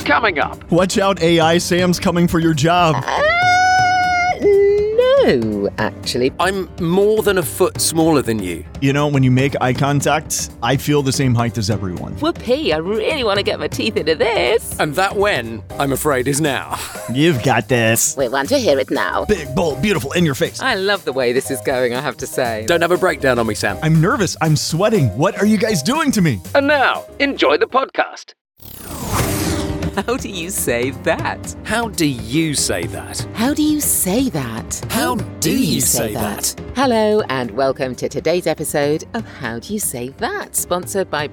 Coming up. Watch out, AI Sam's coming for your job. No, actually. I'm more than a foot smaller than you. You know, when you make eye contact, I feel the same height as everyone. Whoopee, I really want to get my teeth into this. And that when, I'm afraid, is now. You've got this. We want to hear it now. Big, bold, beautiful, in your face. I love the way this is going, I have to say. Don't have a breakdown on me, Sam. I'm nervous. I'm sweating. What are you guys doing to me? And now, enjoy the podcast. How do you say that? How do you say that? How do you say that? How do you say that? Hello and welcome to today's episode of How Do You Say That, sponsored by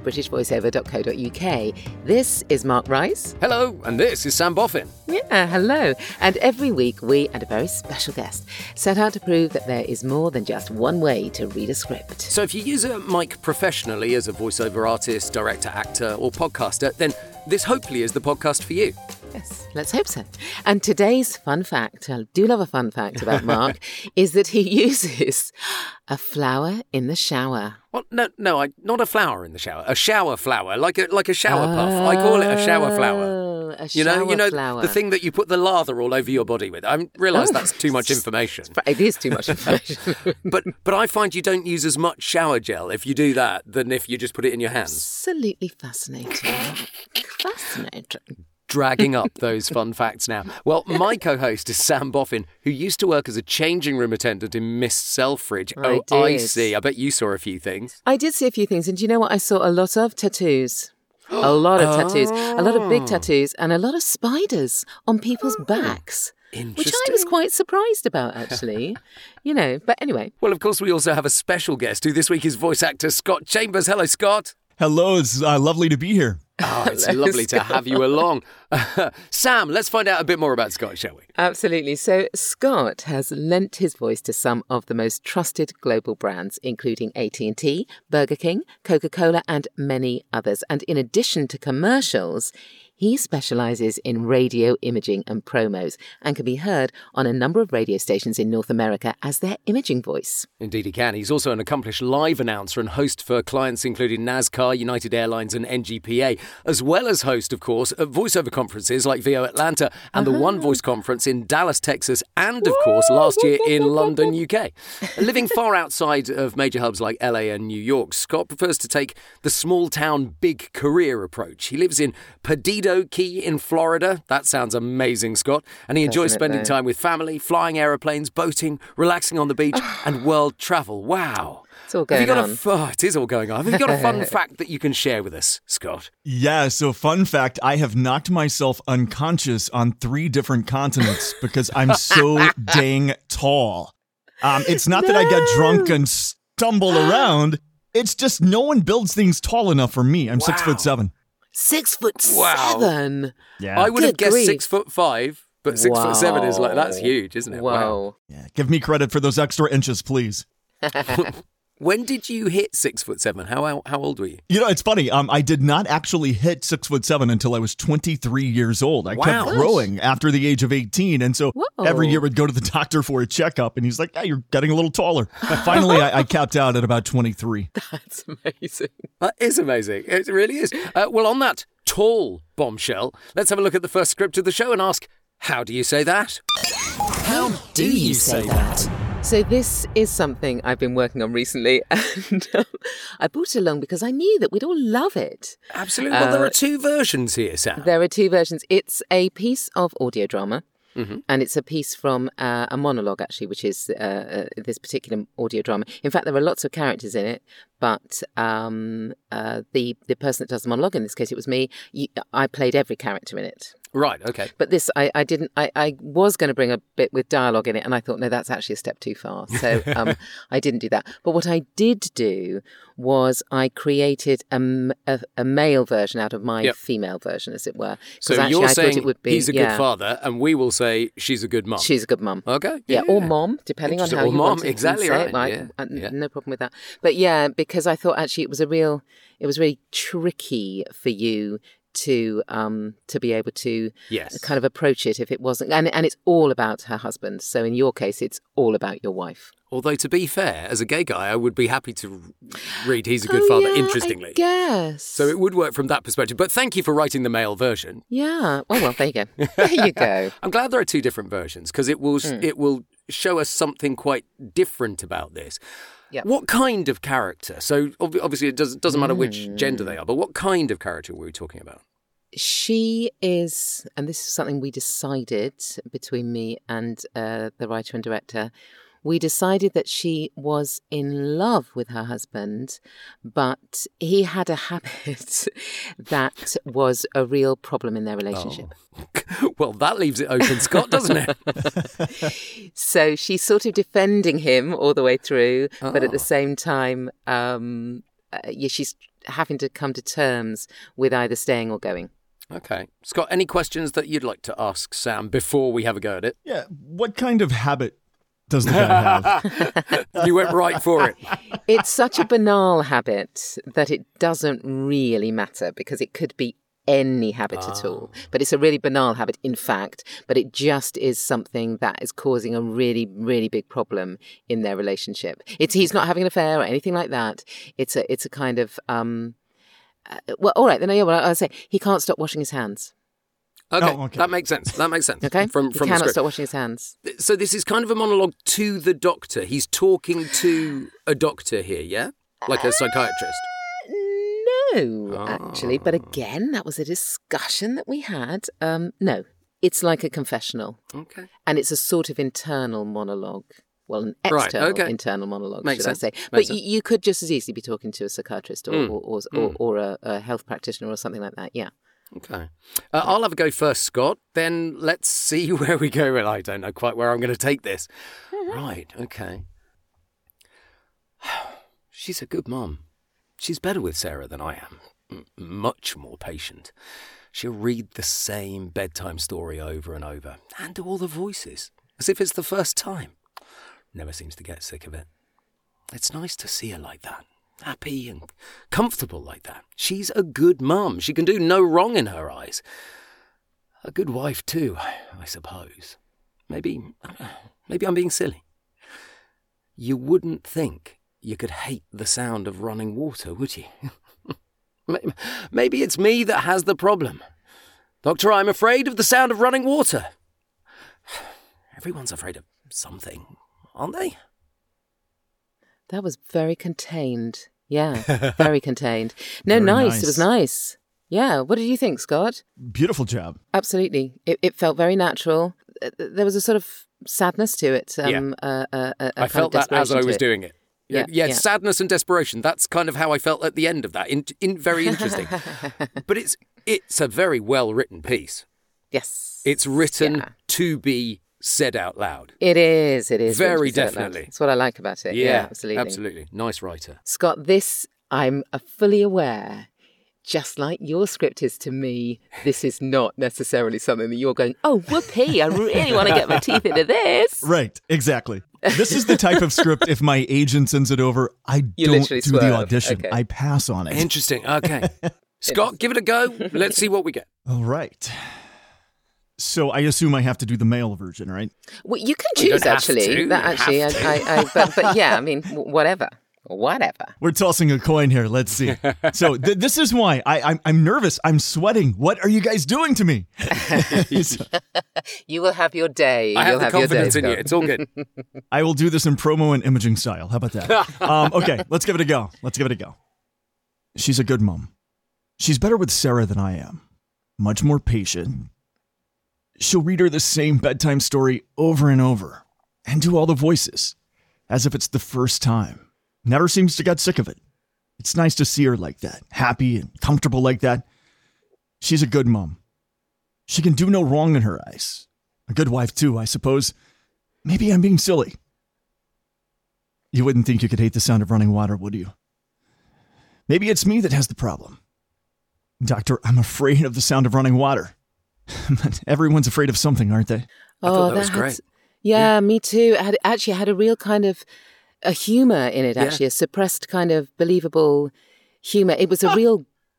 BritishVoiceover.co.uk. This is Mark Rice. Hello, and this is Sam Boffin. Yeah, hello. And every week we and a very special guest set out to prove that there is more than just one way to read a script. So if you use a mic professionally as a voiceover artist, director, actor, or podcaster, then this hopefully is the podcast for you. Yes, let's hope so. And today's fun fact, I do love a fun fact about Mark, is that he uses a flower in the shower. Well, no, not a flower in the shower. A shower flower, like a shower puff. I call it a shower flower. A shower flower. The thing that you put the lather all over your body with. I realise that's too much information. It is too much information. But I find you don't use as much shower gel if you do that than if you just put it in your hands. Absolutely fascinating. Fascinating. Dragging up those fun facts now. Well, my co-host is Sam Boffin, who used to work as a changing room attendant in Miss Selfridge. I see. I bet you saw a few things. I did see a few things, and do you know what I saw? A lot of tattoos. A lot of tattoos. A lot of big tattoos, and a lot of spiders on people's backs. Which I was quite surprised about, actually. But anyway. Well, of course, we also have a special guest who this week is voice actor Scott Chambers. Hello, Scott. Hello, it's lovely to be here. Oh, it's lovely to have you along. Sam, let's find out a bit more about Scott, shall we? Absolutely. So Scott has lent his voice to some of the most trusted global brands, including AT&T, Burger King, Coca-Cola, and many others. And in addition to commercials, he specialises in radio imaging and promos and can be heard on a number of radio stations in North America as their imaging voice. Indeed he can. He's also an accomplished live announcer and host for clients including NASCAR, United Airlines and NGPA, as well as host, of course, at voiceover conferences like VO Atlanta and the One Voice conference in Dallas, Texas, and, of course, last year in London, UK. Living far outside of major hubs like LA and New York, Scott prefers to take the small-town, big career approach. He lives in Perdido Key in Florida. That sounds amazing, Scott. And he enjoys spending time with family, flying aeroplanes, boating, relaxing on the beach, and world travel. Wow. It's all going on. It is all going on. Have you got a fun fact that you can share with us, Scott? Yeah, so fun fact, I have knocked myself unconscious on 3 different continents because I'm so dang tall. It's not that I get drunk and stumble around. It's just no one builds things tall enough for me. I'm 6'7". 6'7". Yeah. I would have guessed grief. 6'5", but 6'7" is that's huge, isn't it? Wow. Yeah, give me credit for those extra inches, please. When did you hit 6'7"? How old were you? It's funny. I did not actually hit 6'7" until I was 23 years old. I kept growing after the age of 18. And so every year would go to the doctor for a checkup. And he's like, yeah, you're getting a little taller. Finally, I capped out at about 23. That's amazing. That is amazing. It really is. Well, on that tall bombshell, let's have a look at the first script of the show and ask, how do you say that? How do you say that? So this is something I've been working on recently, and I brought it along because I knew that we'd all love it. Absolutely. Well, there are 2 versions here, Sam. There are 2 versions. It's a piece of audio drama, Mm-hmm. and it's a piece from a monologue, actually, which is this particular audio drama. In fact, there are lots of characters in it, but the person that does the monologue, in this case, it was me, I played every character in it. Right, okay. But this, I didn't, I was going to bring a bit with dialogue in it, and I thought, no, that's actually a step too far. So I didn't do that. But what I did do was I created a male version out of my female version, as it were. So actually, you're I saying thought it would be, he's a good father, and we will say she's a good mum. She's a good mum. Okay. Yeah, or mom, depending on how you want to exactly say right. it. Yeah. No problem with that. But yeah, because I thought actually it was really tricky for you to be able to Yes. kind of approach it if it wasn't. And it's all about her husband. So in your case, it's all about your wife. Although, to be fair, as a gay guy, I would be happy to read He's a Good Father, yeah, interestingly. I guess. So it would work from that perspective. But thank you for writing the male version. Yeah. Well, there you go. There you go. I'm glad there are two different versions because it will show us something quite different about this. Yep. What kind of character? So obviously it doesn't matter which gender they are, but what kind of character were we talking about? She is, and this is something we decided between me and the writer and director, we decided that she was in love with her husband, but he had a habit that was a real problem in their relationship. Oh. Well, that leaves it open, Scott, doesn't it? So she's sort of defending him all the way through, but at the same time, she's having to come to terms with either staying or going. Okay. Scott, any questions that you'd like to ask Sam before we have a go at it? Yeah, what kind of habit does the guy have? You went right for it. It's such a banal habit that it doesn't really matter because it could be any habit at all. But it's a really banal habit, in fact, but it just is something that is causing a really, really big problem in their relationship. He's not having an affair or anything like that. It's a kind of, well, all right, then I'll say he can't stop washing his hands. Okay, okay. That makes sense. Okay, From he the cannot script. stop washing his hands. So this is kind of a monologue to the doctor. He's talking to a doctor here, yeah? Like a psychiatrist. No, actually. But again, that was a discussion that we had. No, it's like a confessional. Okay. And it's a sort of internal monologue. Well, an Right, external okay. internal monologue, Makes should sense. I say. Makes But sense. you could just as easily be talking to a psychiatrist or a health practitioner or something like that, yeah. Okay. I'll have a go first, Scott. Then let's see where we go. Well, I don't know quite where I'm going to take this. Right, okay. She's a good mum. She's better with Sarah than I am. Much more patient. She'll read the same bedtime story over and over and do all the voices as if it's the first time. Never seems to get sick of it. It's nice to see her like that. Happy and comfortable like that. She's a good mum. She can do no wrong in her eyes. A good wife too, I suppose. Maybe I'm being silly. You wouldn't think you could hate the sound of running water, would you? Maybe it's me that has the problem. Doctor, I'm afraid of the sound of running water. Everyone's afraid of something, aren't they? That was very contained. Yeah, very contained. No, Very nice. nice. It was nice. Yeah. What did you think, Scott? Beautiful job. Absolutely. It felt very natural. There was a sort of sadness to it. I felt that as I was doing it. Yeah. Sadness and desperation. That's kind of how I felt at the end of that. Very interesting. But it's a very well-written piece. Yes. It's written Yeah. to be said out loud. It is. Very really said definitely. That's what I like about it. Yeah, absolutely. Absolutely. Nice writer. Scott, this, I'm fully aware, just like your script is to me, this is not necessarily something that you're going, oh, whoopee, I really want to get my teeth into this. Right, exactly. This is the type of script, if my agent sends it over, I You don't do literally the swerve. audition. Okay. I pass on it. Interesting. Okay. Scott, give it a go. Let's see what we get. All right. So I assume I have to do the male version, right? Well, you can You don't choose, have actually. to. That You actually, have but yeah, I mean, whatever. We're tossing a coin here. Let's see. So this is why I'm nervous. I'm sweating. What are you guys doing to me? So, You will have your day. I have You'll the have your day, confidence in you. Scott. It's all good. I will do this in promo and imaging style. How about that? Okay, let's give it a go. She's a good mom. She's better with Sarah than I am. Much more patient. She'll read her the same bedtime story over and over and do all the voices as if it's the first time. Never seems to get sick of it. It's nice to see her like that, happy and comfortable like that. She's a good mom. She can do no wrong in her eyes. A good wife too, I suppose. Maybe I'm being silly. You wouldn't think you could hate the sound of running water, would you? Maybe it's me that has the problem. Doctor, I'm afraid of the sound of running water. But everyone's afraid of something, aren't they? I thought that was great. Yeah, me too. It actually had a real kind of a humour in it, Yeah. actually, a suppressed kind of believable humour. It was a real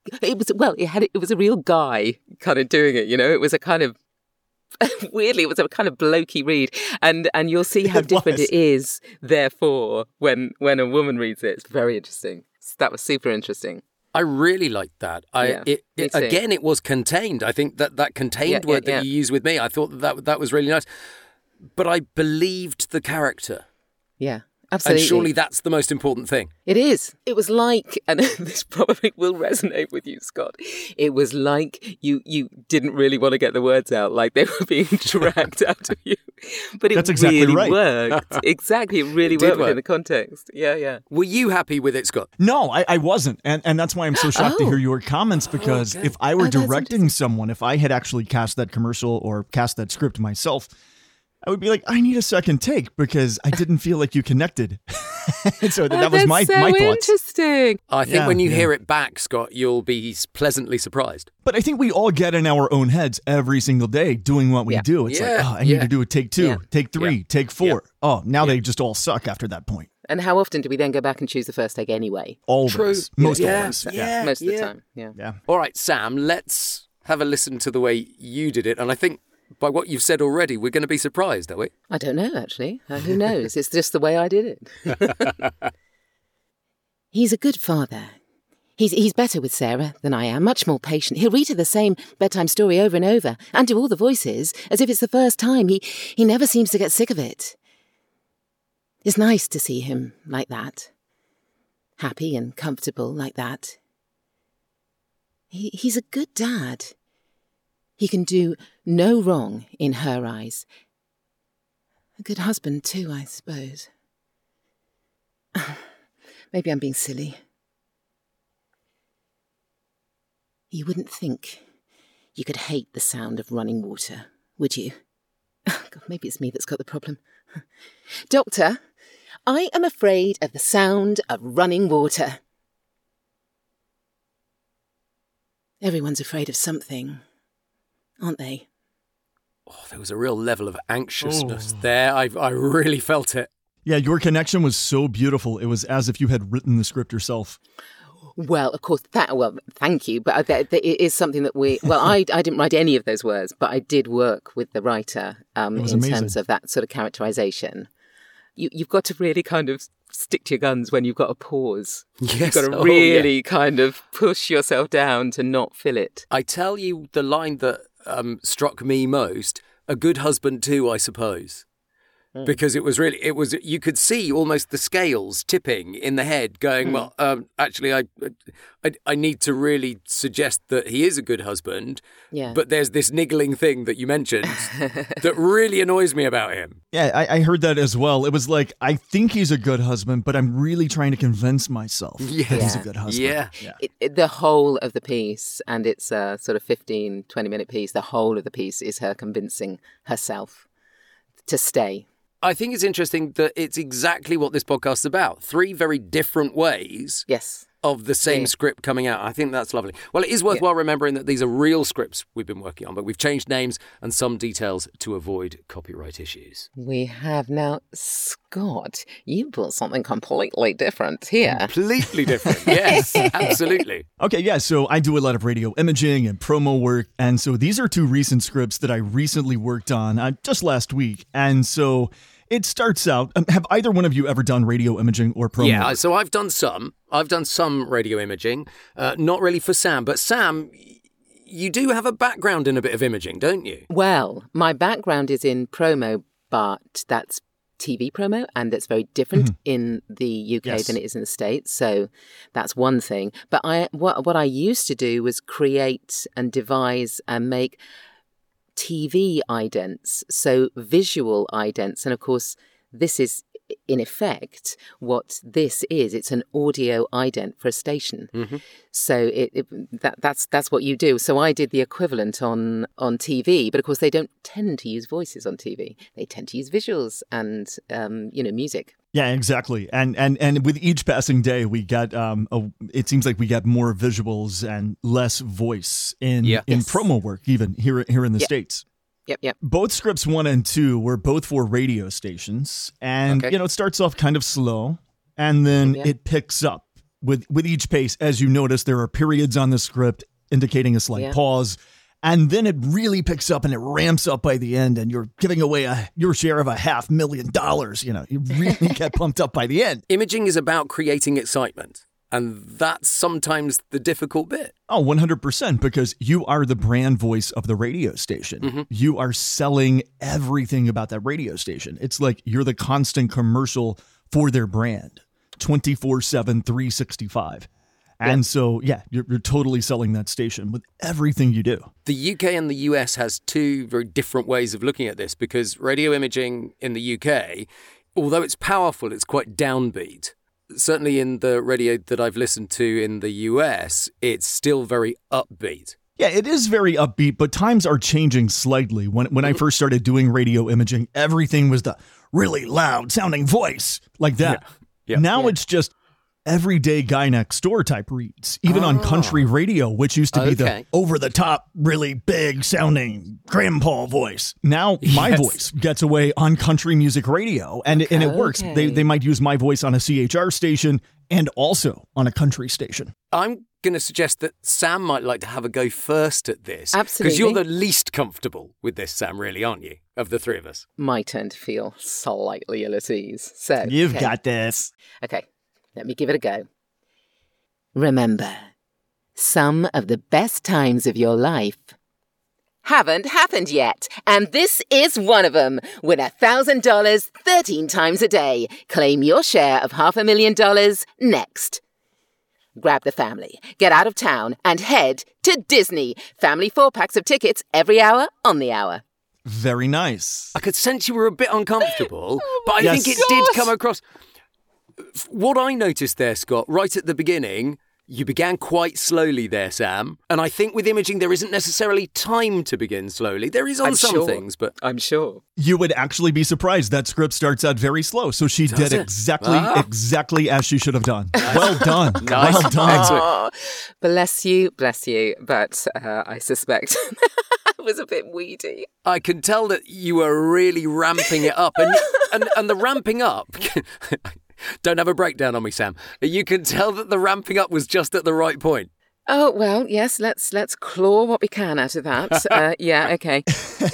It was a real guy kind of doing it. It was a kind of weirdly, it was a kind of blokey read, and you'll see how different it is. Therefore, when a woman reads it, it's very interesting. That was super interesting. I really liked that. It was contained. I think that contained word that you used with me, I thought that was really nice. But I believed the character. Yeah, absolutely. And surely that's the most important thing. It is. It was like, and this probably will resonate with you, Scott. It was like you didn't really want to get the words out, like they were being dragged out of you. But That's exactly really right. worked. Exactly, it really worked within the context. Yeah. Were you happy with it, Scott? No, I wasn't. And that's why I'm so shocked to hear your comments, because if I were directing someone, if I had actually cast that commercial or cast that script myself, I would be like, I need a second take because I didn't feel like you connected. So that was my thoughts. Interesting. I think when you hear it back, Scott, you'll be pleasantly surprised. But I think we all get in our own heads every single day doing what we do. It's like, I need to do a take 2, take 3, take 4. Yeah. Oh, now they just all suck after that point. And how often do we then go back and choose the first take anyway? Always. True. Most always. Yeah. Most of the time. Yeah. All right, Sam, let's have a listen to the way you did it. And I think by what you've said already, we're going to be surprised, are we? I don't know, actually. Who knows? It's just the way I did it. He's a good father. He's better with Sarah than I am, much more patient. He'll read her the same bedtime story over and over and do all the voices as if it's the first time. He never seems to get sick of it. It's nice to see him like that. Happy and comfortable like that. He's a good dad. He can do no wrong in her eyes. A good husband too, I suppose. Maybe I'm being silly. You wouldn't think you could hate the sound of running water, would you? God, maybe it's me that's got the problem. Doctor, I am afraid of the sound of running water. Everyone's afraid of something, aren't they? Oh, there was a real level of anxiousness there. I really felt it. Yeah, your connection was so beautiful. It was as if you had written the script yourself. Well, of course, thank you. But it is something that I didn't write any of those words, but I did work with the writer in terms of that sort of characterization. You've got to really kind of stick to your guns when you've got a pause. Yes. You've got to really kind of push yourself down to not fill it. I tell you the line that struck me most, a good husband too, I suppose. Because it was you could see almost the scales tipping in the head going, well, actually, I need to really suggest that he is a good husband. Yeah. But there's this niggling thing that you mentioned that really annoys me about him. Yeah, I heard that as well. It was like, I think he's a good husband, but I'm really trying to convince myself that he's a good husband. Yeah. The whole of the piece, and it's a sort of 15, 20-minute piece, the whole of the piece is her convincing herself to stay. I think it's interesting that it's exactly what this podcast's about. 3 very different ways of the same script coming out. I think that's lovely. Well, it is worthwhile remembering that these are real scripts we've been working on, but we've changed names and some details to avoid copyright issues. We have now. Scott, you built something completely different here. Completely different, yes, absolutely. Okay, yeah, so I do a lot of radio imaging and promo work, and so these are 2 recent scripts that I recently worked on just last week, and so it starts out, have either one of you ever done radio imaging or promo? Yeah, so I've done some. I've done some radio imaging, not really for Sam, but Sam, you do have a background in a bit of imaging, don't you? Well, my background is in promo, but that's TV promo, and that's very different in the UK than it is in the States. So that's one thing. But what I used to do was create and devise and make TV idents, so visual idents. And of course, this is in effect what this is. It's an audio ident for a station. Mm-hmm. So that's what you do. So I did the equivalent on TV, but of course they don't tend to use voices on TV. They tend to use visuals and music. Yeah, exactly. And with each passing day, we get it seems like we get more visuals and less voice in promo work, even here in the States. Yep. Both scripts 1 and 2 were both for radio stations, and it starts off kind of slow, and then it picks up. with each pace, as you notice, there are periods on the script indicating a slight pause. And then it really picks up and it ramps up by the end, and you're giving away your share of $500,000. You know, you really get pumped up by the end. Imaging is about creating excitement, and that's sometimes the difficult bit. Oh, 100%, because you are the brand voice of the radio station. Mm-hmm. You are selling everything about that radio station. It's like you're the constant commercial for their brand, 24/7, 365. And so, you're totally selling that station with everything you do. The UK and the US has two very different ways of looking at this, because radio imaging in the UK, although it's powerful, it's quite downbeat. Certainly in the radio that I've listened to in the US, it's still very upbeat. Yeah, it is very upbeat, but times are changing slightly. When I first started doing radio imaging, everything was the really loud sounding voice like that. Yeah. Now it's just everyday guy next door type reads, even on country radio, which used to be the over the top, really big sounding grandpa voice. Now my voice gets away on country music radio, and it works. They might use my voice on a CHR station and also on a country station. I'm going to suggest that Sam might like to have a go first at this. Absolutely. Because you're the least comfortable with this, Sam, really, aren't you, of the three of us? My turn to feel slightly ill at ease. So You've got this. Okay. Let me give it a go. Remember, some of the best times of your life haven't happened yet, and this is one of them. Win $1,000 13 times a day. Claim your share of $500,000 next. Grab the family, get out of town, and head to Disney. Family 4-packs of tickets every hour on the hour. Very nice. I could sense you were a bit uncomfortable, but I think it did come across. What I noticed there, Scott, right at the beginning, you began quite slowly there, Sam. And I think with imaging, there isn't necessarily time to begin slowly. There is on some things, but I'm sure. You would actually be surprised. That script starts out very slow. So she did exactly as she should have done. Well done. Nice. Well done. Oh, bless you. But I suspect I was a bit weedy. I can tell that you were really ramping it up. And the ramping up... Don't have a breakdown on me, Sam. You can tell that the ramping up was just at the right point. Oh, well, yes, let's claw what we can out of that. Okay.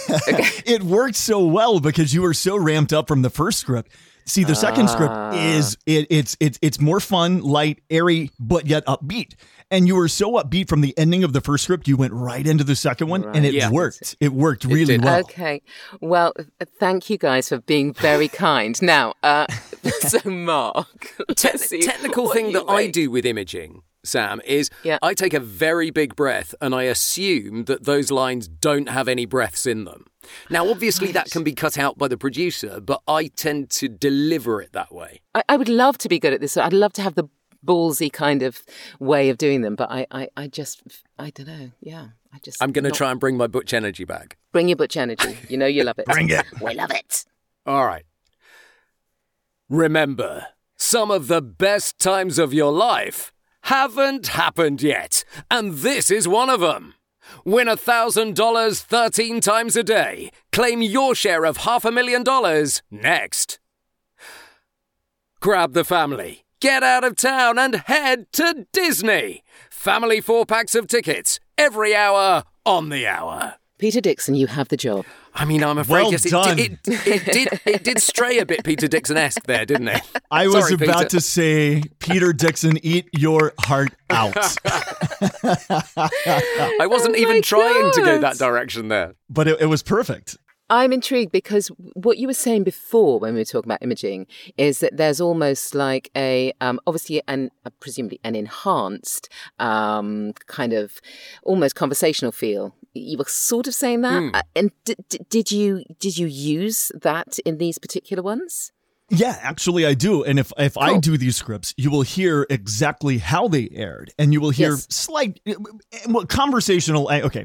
It worked so well because you were so ramped up from the first script. See, the second script is it's more fun, light, airy, but yet upbeat. And you were so upbeat from the ending of the first script, you went right into the second one, and it worked. It worked really well. Okay. Well, thank you guys for being very kind. Now, so Mark, technical thing that I do with imaging, Sam, is I take a very big breath and I assume that those lines don't have any breaths in them. Now, obviously, that can be cut out by the producer, but I tend to deliver it that way. I would love to be good at this. I'd love to have the ballsy kind of way of doing them, but I don't know. Yeah, I'm going to try and bring my Butch energy back. Bring your Butch energy. You know you love it. Bring it. We love it. All right. Remember, some of the best times of your life haven't happened yet, and this is one of them. Win $1,000 13 times a day. Claim your share of $500,000 next. Grab the family, get out of town and head to Disney. Family 4-packs of tickets every hour on the hour. Peter Dixon, you have the job. I mean, I'm afraid it did stray a bit Peter Dixon-esque there, didn't it? I was about to say, Peter Dixon, eat your heart out. I wasn't even trying to go that direction there. But it was perfect. I'm intrigued because what you were saying before when we were talking about imaging is that there's almost like obviously presumably an enhanced kind of almost conversational feel. You were sort of saying that. And did you use that in these particular ones? Yeah, actually I do. And if cool. I do these scripts, you will hear exactly how they aired. And you will hear slight conversational,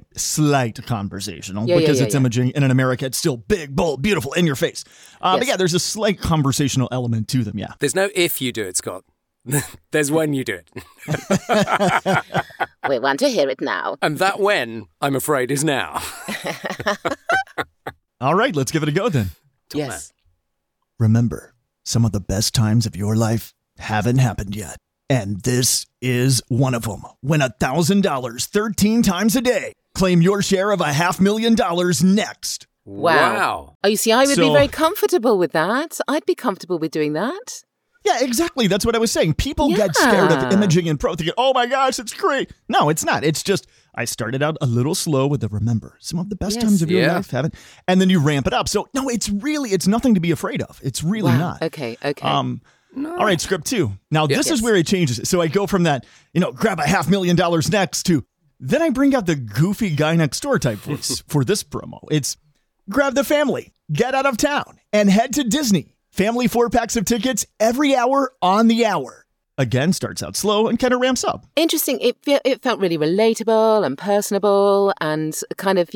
because it's imaging. And in America, it's still big, bold, beautiful, in your face. But yeah, there's a slight conversational element to them, yeah. There's no if you do it, Scott. There's when you do it. We want to hear it now. And that when, I'm afraid, is now. All right, let's give it a go then. Yes. Remember, some of the best times of your life haven't happened yet. And this is one of them. Win $1,000 13 times a day. Claim your share of $500,000 next. Wow. Oh, you see, I would be So- very comfortable with that. I'd be comfortable with doing that. Yeah, exactly. That's what I was saying. People get scared of imaging and pro. They get, oh my gosh, it's great. No, it's not. It's just, I started out a little slow with the remember some of the best times of your life, haven't. And then you ramp it up. So no, it's nothing to be afraid of. It's really not. Okay. All right, script 2. Now this is where it changes. So I go from that, grab $500,000 next to, then I bring out the goofy guy next door type voice for this promo. It's grab the family, get out of town, and head to Disney. Family 4-packs of tickets every hour on the hour. Again, starts out slow and kind of ramps up. Interesting. It felt really relatable and personable and kind of,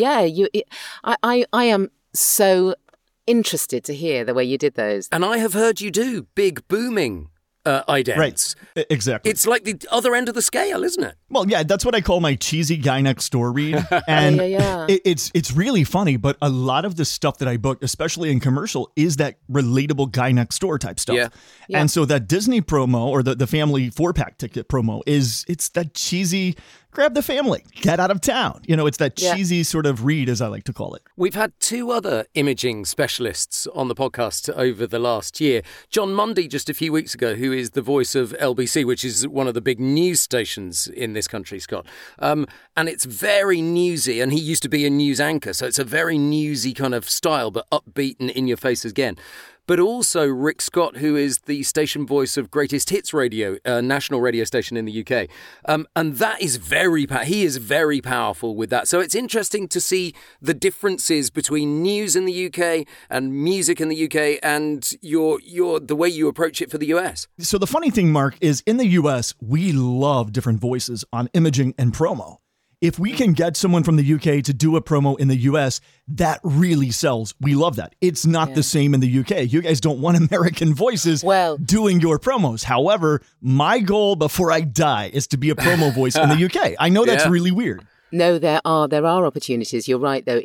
I am so interested to hear the way you did those. And I have heard you do big booming idents. Right, exactly. It's like the other end of the scale, isn't it? Well, yeah, that's what I call my cheesy guy next door read. And it's really funny, but a lot of the stuff that I book, especially in commercial, is that relatable guy next door type stuff. Yeah. And so that Disney promo or the family 4-pack ticket promo it's that cheesy grab the family, get out of town. It's that cheesy sort of read, as I like to call it. We've had 2 other imaging specialists on the podcast over the last year. John Mundy, just a few weeks ago, who is the voice of LBC, which is one of the big news stations in this country, Scott. And it's very newsy, and he used to be a news anchor, so it's a very newsy kind of style, but upbeat and in your face again. But also Rick Scott, who is the station voice of Greatest Hits Radio, a national radio station in the UK. And that is he is very powerful with that. So it's interesting to see the differences between news in the UK and music in the UK and the way you approach it for the US. So the funny thing, Mark, is in the US, we love different voices on imaging and promo. If we can get someone from the UK to do a promo in the US, that really sells. We love that. It's not the same in the UK. You guys don't want American voices doing your promos. However, my goal before I die is to be a promo voice in the UK. I know that's really weird. No, there are opportunities. You're right, though.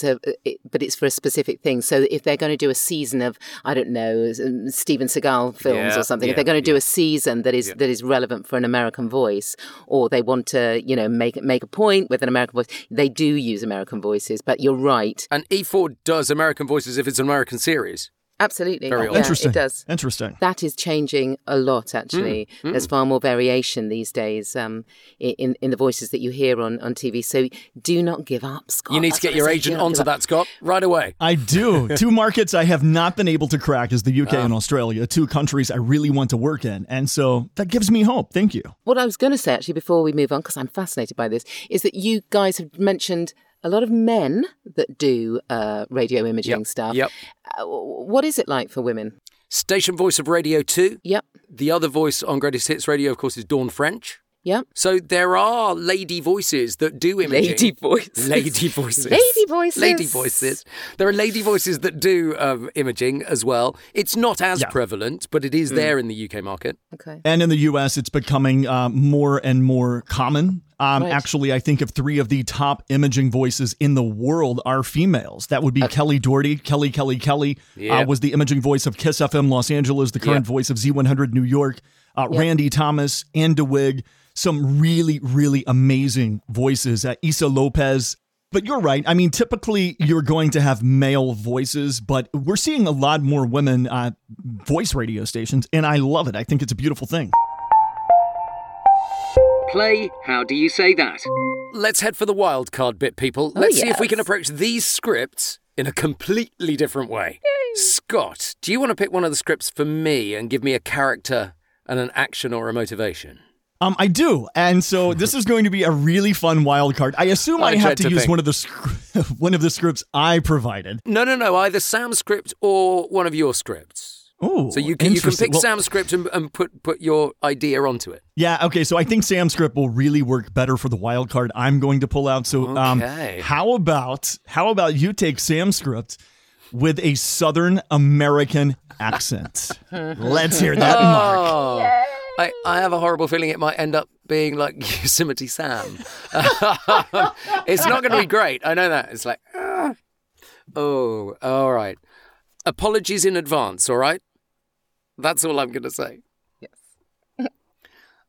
But it's for a specific thing. So if they're going to do a season of, I don't know, Steven Seagal films or something, if they're going to do a season that is relevant for an American voice, or they want to, make a point with an American voice, they do use American voices. But you're right. And E4 does American voices if it's an American series. Absolutely. Very Interesting. It does. Interesting. That is changing a lot, actually. There's far more variation these days in the voices that you hear on TV. So do not give up, Scott. You need to get your agent onto that, Scott, right away. I do. 2 markets I have not been able to crack is the UK and Australia, 2 countries I really want to work in. And so that gives me hope. Thank you. What I was going to say, actually, before we move on, because I'm fascinated by this, is that you guys have mentioned a lot of men that do radio imaging stuff. Yep. What is it like for women? Station voice of Radio 2. Yep. The other voice on Greatest Hits Radio, of course, is Dawn French. Yep. So there are lady voices that do imaging. Lady voices. Lady voices. Lady voices. Lady voices. There are lady voices that do imaging as well. It's not as prevalent, but it is there in the UK market. Okay. And in the US, it's becoming more and more common. Right. Actually, I think of 3 of the top imaging voices in the world are females. That would be Kelly Doherty. Kelly was the imaging voice of Kiss FM Los Angeles, the current voice of Z100 New York. Randy Thomas, Ann DeWig, some really, really amazing voices. Issa Lopez. But you're right. I mean, typically you're going to have male voices, but we're seeing a lot more women voice radio stations, and I love it. I think it's a beautiful thing. Play How Do You Say That? Let's head for the wild card bit, people. Let's see if we can approach these scripts in a completely different way. Scott, do you want to pick one of the scripts for me and give me a character and an action or a motivation? I do. And so this is going to be a really fun wild card. I assume I have to use one of the scripts I provided. No. Either Sam's script or one of your scripts. Oh, so you can pick Sam's script and put your idea onto it. Yeah, okay, so I think Sam's script will really work better for the wild card I'm going to pull out. So how about you take Sam's script with a Southern American accent? Let's hear that, Mark. Yeah. I have a horrible feeling it might end up being like Yosemite Sam. It's not going to be great. I know that. It's like, oh, all right. Apologies in advance, all right? That's all I'm going to say. Yes.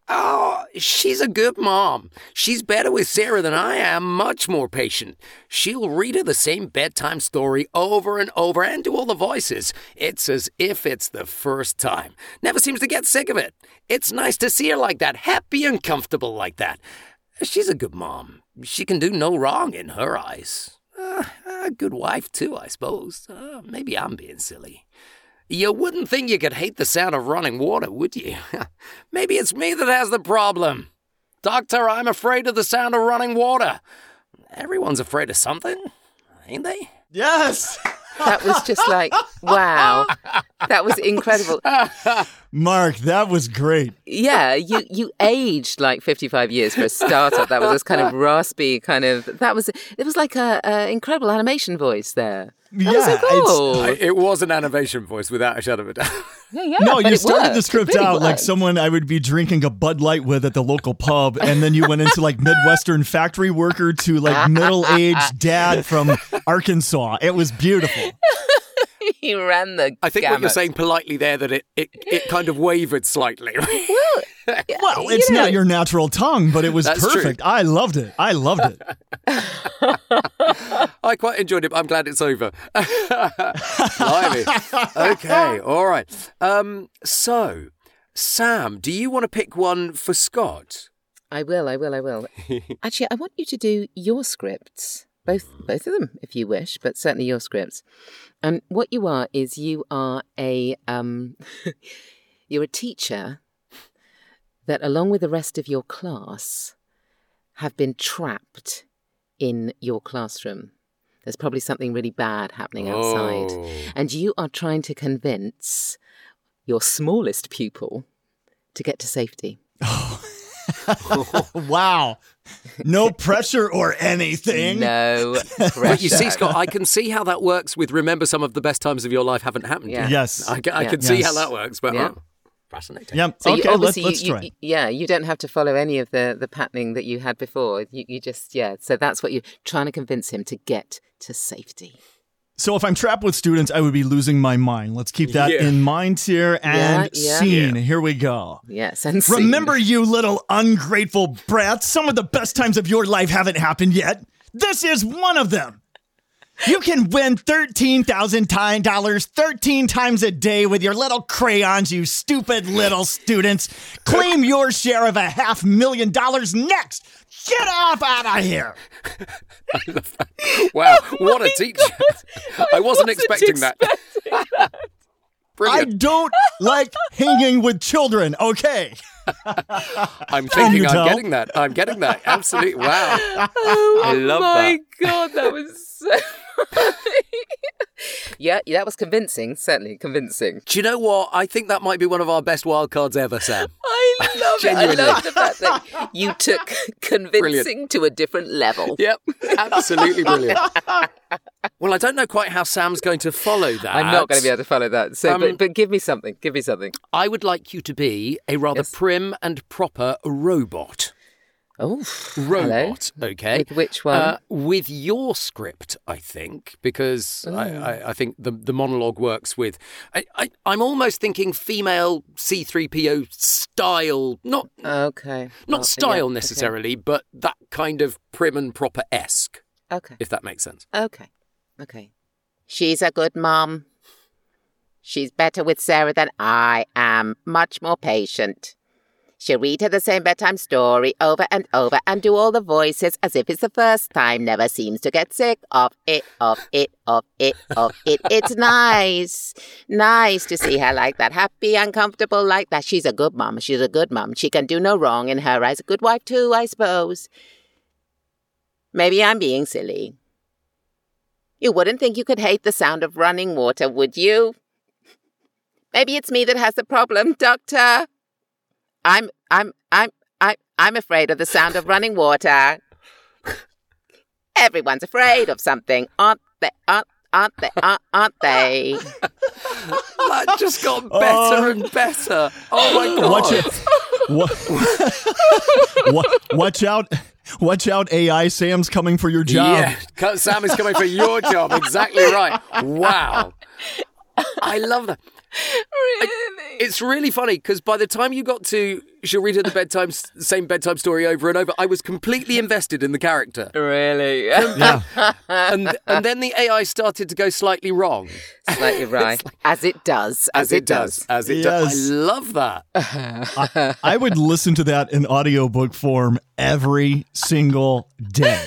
Oh, she's a good mom. She's better with Sarah than I am, much more patient. She'll read her the same bedtime story over and over and do all the voices. It's as if it's the first time. Never seems to get sick of it. It's nice to see her like that, happy and comfortable like that. She's a good mom. She can do no wrong in her eyes. A good wife, too, I suppose. Maybe I'm being silly. You wouldn't think you could hate the sound of running water, would you? Maybe it's me that has the problem. Doctor, I'm afraid of the sound of running water. Everyone's afraid of something, ain't they? Yes! That was just like, wow. That was incredible. Mark, that was great. Yeah, you aged like 55 years for a startup. That was this kind of raspy it was like a incredible animation voice there. That was so cool. It was an animation voice without a shadow of a doubt. Yeah, No, but you it started worked. the script It really out like worked. someone I would be drinking a Bud Light with at the local pub, and then you went into like Midwestern factory worker to like middle-aged dad from Arkansas. It was beautiful. He ran the I think what you're gamut. saying politely there, that it kind of wavered slightly. Well, it's not your natural tongue, but it was That's true. perfect. I loved it. I quite enjoyed it, but I'm glad it's over. Blimey. Okay, all right. So, Sam, do you want to pick one for Scott? I will. Actually, I want you to do your scripts, both of them, if you wish, but certainly your scripts. And what you are is you are a you're a teacher that, along with the rest of your class, have been trapped in your classroom. There's probably something really bad happening outside, Oh. and you are trying to convince your smallest pupil to get to safety. Wow. No pressure or anything. No pressure. But you see, Scott, I can see how that works with remember some of the best times of your life haven't happened Yeah. yet. Yes. I Yeah. can see Yes. how that works, but Yeah. fascinating. Yep. So Okay, let's try. you don't have to follow any of the patterning that you had before. You just, so that's what you're trying to convince him to get to safety. So if I'm trapped with students, I would be losing my mind. Let's keep that Yeah. in mind here. And Yeah. scene. Here we go. Yes, and Remember, you little ungrateful brats, some of the best times of your life haven't happened yet. This is one of them. You can win $13,000 13 times a day with your little crayons, you stupid little students. Claim your share of $500,000 next. Get off out of here. Wow, what a teacher. I wasn't expecting that. I Brilliant. don't like hanging with children, okay? I'm Can thinking you tell? I'm getting that. Absolutely. Wow. Oh I love my that. God, that was so funny. Yeah, that was convincing, certainly convincing. Do you know what? I think that might be one of our best wild cards ever, Sam. I love it. Genuinely. I love the fact that you took convincing to a different level. Yep, absolutely brilliant. Well, I don't know quite how Sam's going to follow that. I'm not going to be able to follow that. So, but give me something. Give me something. I would like you to be a rather Yes. prim and proper robot. Oh, Robot, okay. With which one? With your script, I think, because I think the monologue works with... I'm almost thinking female C-3PO style, not Okay. style yeah, necessarily, but that kind of prim and proper-esque, Okay. if that makes sense. Okay. She's a good mom. She's better with Sarah than I am. Much more patient. She'll read her the same bedtime story over and over and do all the voices as if it's the first time. Never seems to get sick of it. It's nice. Nice to see her like that. Happy and comfortable like that. She's a good mom. She's a good mom. She can do no wrong in her eyes. A good wife too, I suppose. Maybe I'm being silly. You wouldn't think you could hate the sound of running water, would you? Maybe it's me that has the problem, Doctor. I'm afraid of the sound of running water. Everyone's afraid of something, aren't they? Aren't they? That just got better and better. Oh my God. Watch out. Watch out, AI. Sam's coming for your job. Yeah, Sam is coming for your job. Exactly right. Wow. I love that. Really? It's really funny because by the time you got to she'll read her the same bedtime story over and over. I was completely invested in the character. Really? Yeah. And then the AI started to go slightly wrong. Slightly right. As it does. As it does. I love that. I would listen to that in audiobook form every single day.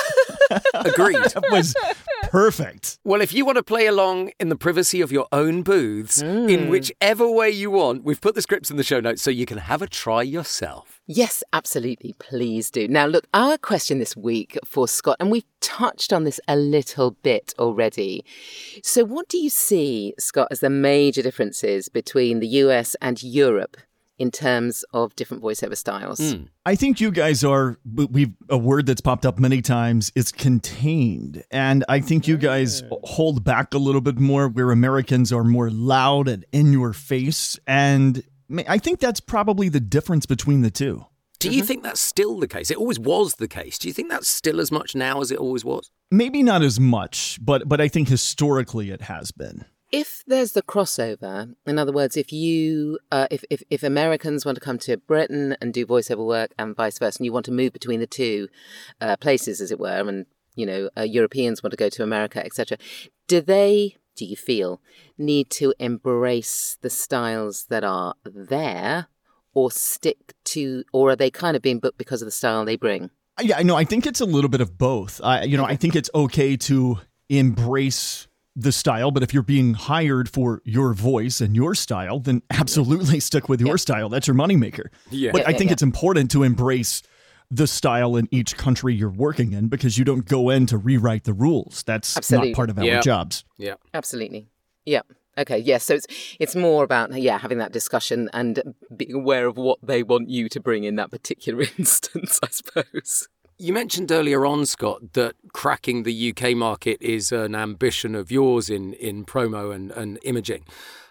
Agreed. That was perfect. Well, if you want to play along in the privacy of your own booths, in whichever way you want, we've put the scripts in the show notes so you can have a try yourself. Yes, absolutely. Please do. Now, look, our question this week for Scott, and we've touched on this a little bit already. So what do you see, Scott, as the major differences between the US and Europe in terms of different voiceover styles? I think you guys are, a word that's popped up many times is contained. And I think you guys hold back a little bit more, where Americans are more loud and in your face. And I think that's probably the difference between the two. Do you think that's still the case? It always was the case. Do you think that's still as much now as it always was? Maybe not as much, but I think historically it has been. If there's the crossover, in other words, if you, if Americans want to come to Britain and do voiceover work and vice versa, and you want to move between the two places, as it were, and Europeans want to go to America, etc., do you feel, need to embrace the styles that are there, or or are they kind of being booked because of the style they bring? Yeah, I know. I think it's a little bit of both. I think it's okay to embrace the style, but if you're being hired for your voice and your style, then absolutely stick with your style. That's your moneymaker. Yeah. But I think it's important to embrace the style in each country you're working in, because you don't go in to rewrite the rules. That's not part of our jobs. Yeah. Absolutely. Yeah. Okay. Yes. So it's more about having that discussion and being aware of what they want you to bring in that particular instance, I suppose. You mentioned earlier on, Scott, that cracking the UK market is an ambition of yours in promo and imaging.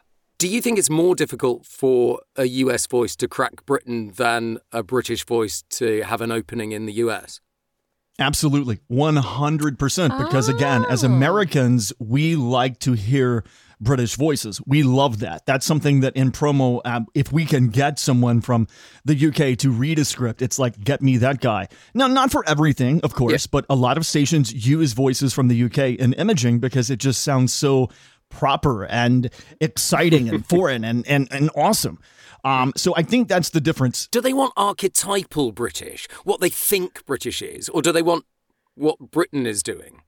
Do you think it's more difficult for a US voice to crack Britain than a British voice to have an opening in the US? Absolutely. 100%. Because again, as Americans, we like to hear British voices. We love that. That's something that in promo, if we can get someone from the UK to read a script, it's like, get me that guy. Now, not for everything, of course, but a lot of stations use voices from the UK in imaging because it just sounds so proper and exciting and foreign and awesome. So I think that's the difference. Do they want archetypal British, what they think British is, or do they want what Britain is doing?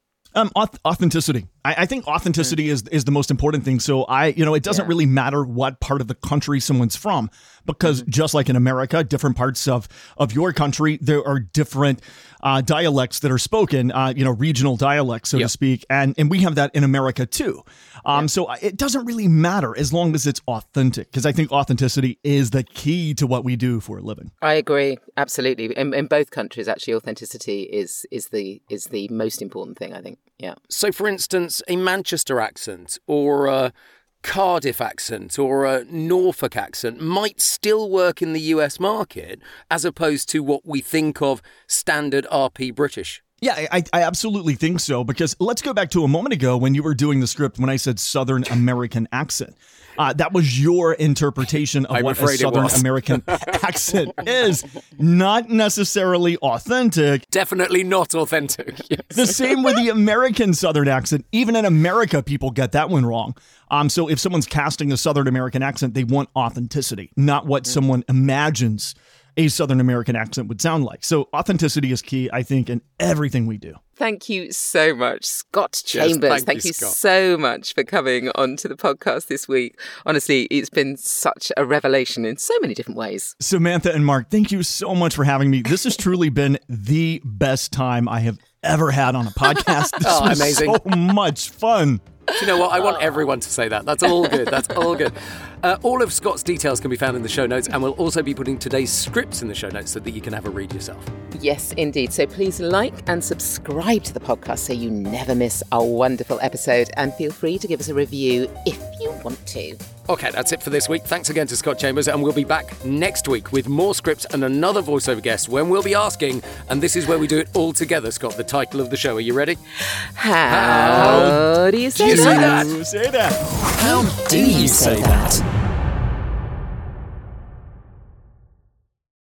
Authenticity. I think authenticity is the most important thing. So it doesn't really matter what part of the country someone's from, because just like in America, different parts of your country, there are different dialects that are spoken, regional dialects, so to speak. And we have that in America too. So it doesn't really matter as long as it's authentic, because I think authenticity is the key to what we do for a living. I agree. Absolutely. In both countries, actually, authenticity is the most important thing, I think. Yeah. So, for instance, a Manchester accent or a Cardiff accent or a Norfolk accent might still work in the US market as opposed to what we think of standard RP British. Yeah, I absolutely think so, because let's go back to a moment ago when you were doing the script when I said Southern American accent. That was your interpretation of what a Southern American accent is. Not necessarily authentic. Definitely not authentic. Yes. The same with the American Southern accent. Even in America, people get that one wrong. So if someone's casting a Southern American accent, they want authenticity, not what someone imagines a Southern American accent would sound like. So authenticity is key, I think, in everything we do. Thank you so much, Scott Chambers. Yes, thank you Scott. so much for coming onto the podcast this week. Honestly, it's been such a revelation in so many different ways. Samantha and Mark, thank you so much for having me. This has truly been the best time I have ever had on a podcast. This was amazing. So much fun. Do you know what? I want everyone to say that. That's all good. That's all good. All of Scott's details can be found in the show notes, and we'll also be putting today's scripts in the show notes so that you can have a read yourself. Yes, indeed. So please like and subscribe to the podcast so you never miss a wonderful episode, and feel free to give us a review if you want to. Okay, that's it for this week. Thanks again to Scott Chambers, and we'll be back next week with more scripts and another voiceover guest when we'll be asking, and this is where we do it all together, Scott, the title of the show. Are you ready? How do you say that? Say that. How do you say that?